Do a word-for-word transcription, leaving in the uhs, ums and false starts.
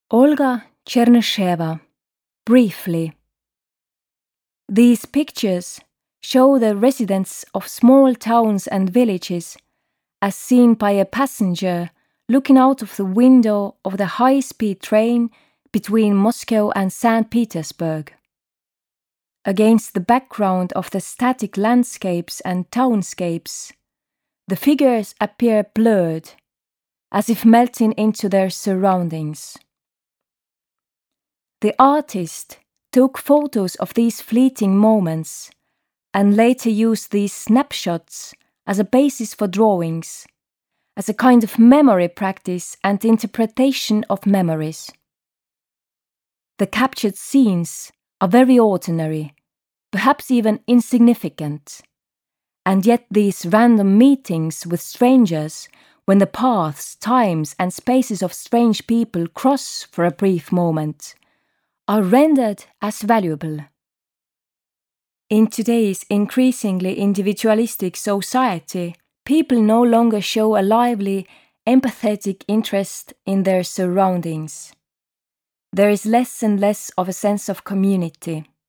Olga Chernysheva, briefly. These pictures show the residents of small towns and villages as seen by a passenger looking out of the window of the high-speed train between Moscow and Saint Petersburg. Against the background of the static landscapes and townscapes, the figures appear blurred, as if melting into their surroundings. The artist took photos of these fleeting moments and later used these snapshots as a basis for drawings, as a kind of memory practice and interpretation of memories. The captured scenes are very ordinary, perhaps even insignificant, and yet these random meetings with strangers, when the paths, times, and spaces of strange people cross for a brief moment, are rendered as valuable. In today's increasingly individualistic society, people no longer show a lively, empathetic interest in their surroundings. There is less and less of a sense of community.